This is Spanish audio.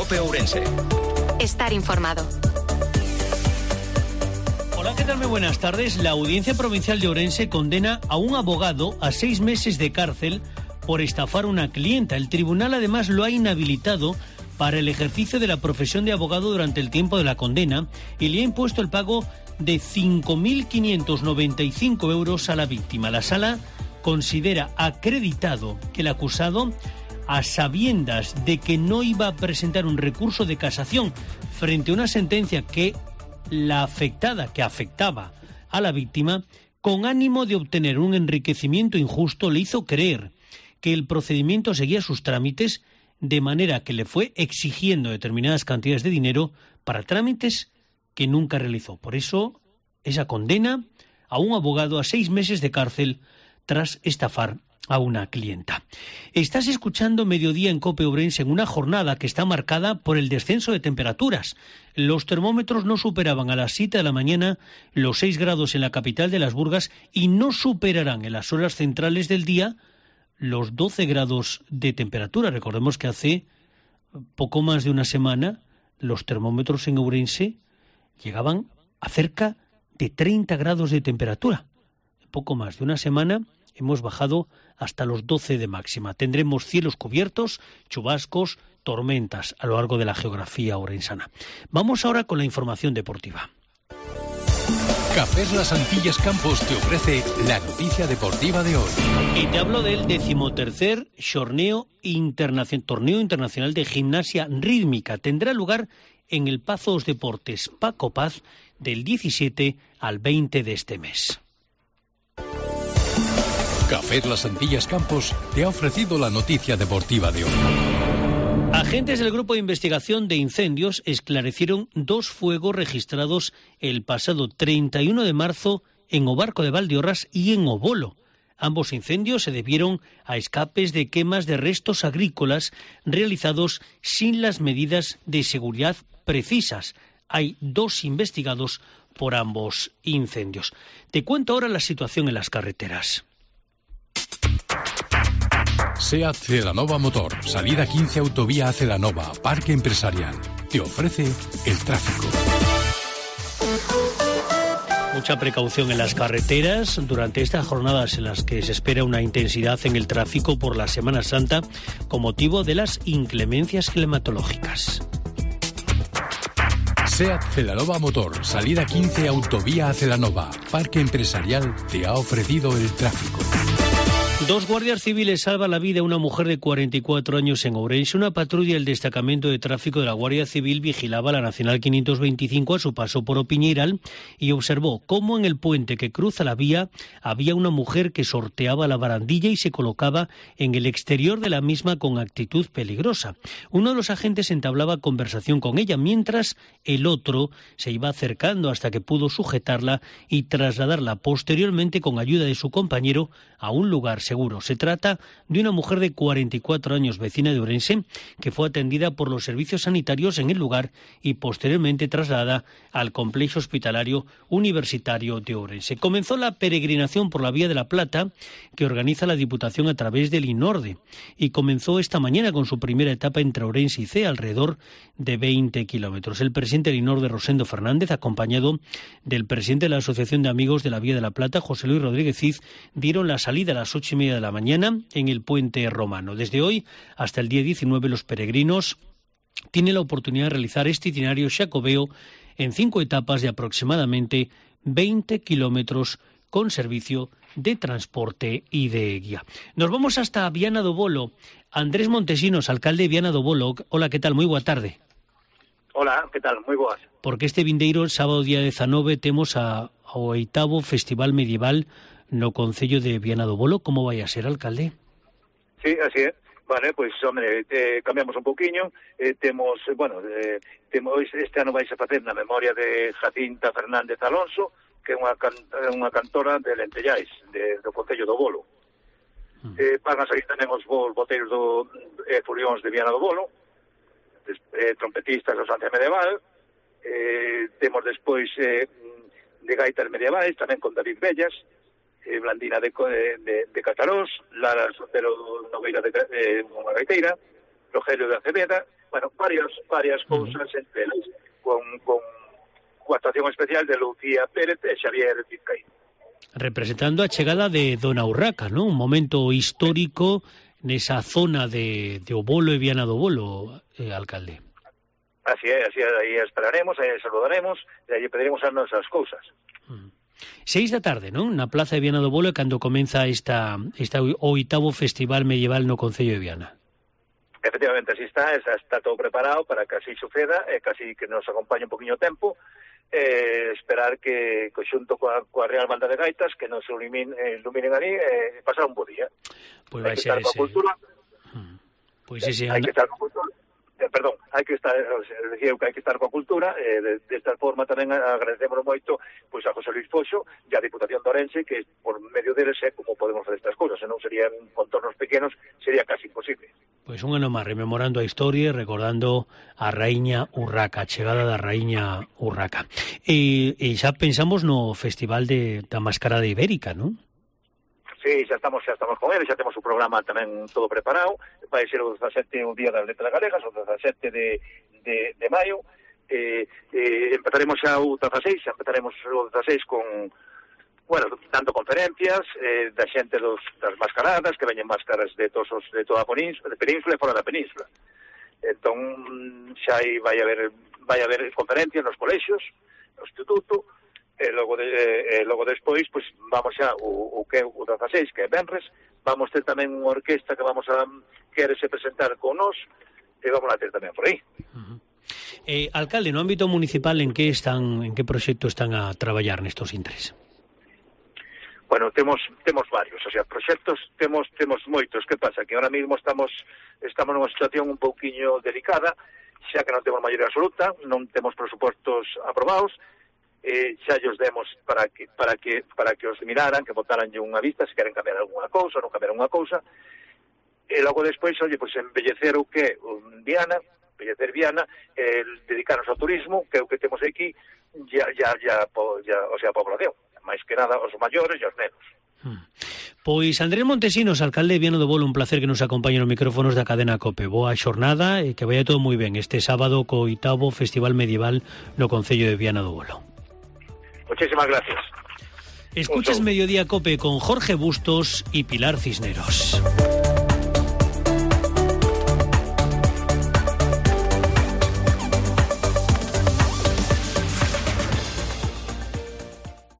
COPE Ourense. Estar informado. Hola, ¿qué tal? Muy buenas tardes. La Audiencia Provincial de Ourense condena a un abogado a 6 meses de cárcel por estafar a una clienta. El tribunal además lo ha inhabilitado para el ejercicio de la profesión de abogado durante el tiempo de la condena y le ha impuesto el pago de 5.595 euros a la víctima. La sala considera acreditado que el acusado, a sabiendas de que no iba a presentar un recurso de casación frente a una sentencia que afectaba a la víctima, con ánimo de obtener un enriquecimiento injusto, le hizo creer que el procedimiento seguía sus trámites, de manera que le fue exigiendo determinadas cantidades de dinero para trámites que nunca realizó. Por eso, esa condena a un abogado a 6 meses de cárcel tras estafar a una clienta. Estás escuchando Mediodía en COPE Ourense en una jornada que está marcada por el descenso de temperaturas. Los termómetros no superaban a las 7 de la mañana los 6 grados en la capital de Las Burgas y no superarán en las horas centrales del día los 12 grados de temperatura. Recordemos que hace poco más de una semana los termómetros en Ourense llegaban a cerca de 30 grados de temperatura. En poco más de una semana hemos bajado hasta los 12 de máxima. Tendremos cielos cubiertos, chubascos, tormentas a lo largo de la geografía orensana. Vamos ahora con la información deportiva. Cafés Las Antillas Campos te ofrece la noticia deportiva de hoy. Y te hablo del 13º Torneo Internacional de Gimnasia Rítmica. Tendrá lugar en el Pazos Deportes Paco Paz del 17 al 20 de este mes. Cafés Las Antillas Campos te ha ofrecido la noticia deportiva de hoy. Agentes del Grupo de Investigación de Incendios esclarecieron 2 fuegos registrados el pasado 31 de marzo en Obarco de Valdeorras y en Obolo. Ambos incendios se debieron a escapes de quemas de restos agrícolas realizados sin las medidas de seguridad precisas. Hay 2 investigados por ambos incendios. Te cuento ahora la situación en las carreteras. SEAT Celanova Motor, salida 15 autovía a Celanova, Parque Empresarial. Te ofrece el tráfico. Mucha precaución en las carreteras durante estas jornadas en las que se espera una intensidad en el tráfico por la Semana Santa con motivo de las inclemencias climatológicas. SEAT Celanova Motor, salida 15 autovía a Celanova, Parque Empresarial te ha ofrecido el tráfico. 2 guardias civiles salvan la vida a una mujer de 44 años en Ourense. Una patrulla del destacamento de tráfico de la Guardia Civil vigilaba la Nacional 525 a su paso por Opiñeiral y observó cómo en el puente que cruza la vía había una mujer que sorteaba la barandilla y se colocaba en el exterior de la misma con actitud peligrosa. Uno de los agentes entablaba conversación con ella, mientras el otro se iba acercando hasta que pudo sujetarla y trasladarla posteriormente con ayuda de su compañero a un lugar seguro. Se trata de una mujer de 44 años, vecina de Ourense, que fue atendida por los servicios sanitarios en el lugar y posteriormente trasladada al complejo hospitalario universitario de Ourense. Comenzó la peregrinación por la Vía de la Plata que organiza la Diputación a través del INORDE y comenzó esta mañana con su primera etapa entre Ourense y Cea, alrededor de 20 kilómetros. El presidente del INORDE, Rosendo Fernández, acompañado del presidente de la Asociación de Amigos de la Vía de la Plata, José Luis Rodríguez Cid, dieron la salida a las 8:30 de la mañana en el puente romano. Desde hoy hasta el día 19 los peregrinos tienen la oportunidad de realizar este itinerario xacobeo en 5 etapas de aproximadamente 20 kilómetros con servicio de transporte y de guía. Nos vamos hasta Viana do Bolo. Andrés Montesinos, alcalde de Viana do Bolo. Hola, ¿qué tal? Moi boa tarde. Hola, ¿qué tal? Moi boas. Porque este vindeiro, sábado día 19, temos ao 8º Festival Medieval no Concello de Viana do Bolo. Como vai a ser, alcalde? Sí, así é. Vale, pois, hombre, cambiamos un pouquiño. Temos este ano vais a facer na memoria de Jacinta Fernández Alonso, que é unha cantora de Lentellais, do Concello do Bolo. Van a sair tamén os boteiros do Furións de Viana do Bolo, trompetistas da Francia medieval. Temos despois de gaitas medievais, tamén con David Bellas, Blandina de Catarós, Lara Sotero Nogueira unha gaiteira, Rogelio de Aceveda, bueno, varias cousas entre elas, con actuación especial de Lucía Pérez e Xavier Vizcaíno. Representando a chegada de Dona Urraca, ¿no? Un momento histórico nesa zona de O Bolo e Viana do Bolo, alcalde. Así é, aí esperaremos, aí saludaremos, e aí pediremos as nosas cousas. 6 da tarde, non? Na Plaza de Viana do Bolo é cando comeza esta 8º Festival Medieval no Concello de Viana. Efectivamente, así está todo preparado para que así suceda, e que así que nos acompañe un poquinho tempo, esperar que xunto coa Real Banda de Gaitas que nos iluminen ali e pasar un bo día. Pois vai ser ese. Pois ese hai que estar coa cultura. Perdón, hai que estar coa cultura, desta forma tamén agradecemos moito pois a José Luis Foxo e a Diputación de Ourense, que por medio deles é como podemos fazer estas cousas, senón serían contornos pequenos, sería casi imposible. Pois un ano máis rememorando a historia e recordando a Raíña Urraca, a chegada da Raíña Urraca. E xa pensamos no Festival da Mascarada Ibérica, non? Sí, xa estamos con ele, xa temos o programa tamén todo preparado. Vai ser o 17 o Día das Letras Galegas, o 17 de maio. Empezaremos xa o 16, empezaremos o 16 con, bueno, tanto conferencias da xente das mascaradas, que veñen máscaras de toda a península e fora da península. Entón, xa aí vai haber conferencias nos colexios, no instituto. E logo despois, pois vamos xa o 16, que é venres, vamos ter tamén unha orquesta que querese presentar con nós, e vamos a ter tamén por aí. Alcalde, no ámbito municipal, en que proxecto están a traballar nestos intres? Bueno, temos varios, o sea, proxectos temos moitos. Que pasa? Que ahora mesmo estamos nunha situación un pouquiño delicada, xa que non temos maioría absoluta, non temos presupostos aprobados, xa llos demos para que os miraran, que botaran unha vista se queren cambiar algunha cousa ou non cambiar unha cousa, e logo despois, pois embellecer o que embellecer Viana, dedicarnos ao turismo, que é o que temos aquí, o sea, a población, máis que nada os maiores e os nenos. Pois Andrés Montesinos, alcalde de Viana do Bolo, un placer que nos acompañe nos micrófonos da cadena COPE. Boa xornada e que vaya todo moi ben este sábado co 8º Festival Medieval no Concello de Viana do Bolo. Muchísimas gracias. Escuchas Mediodía COPE con Jorge Bustos y Pilar Cisneros.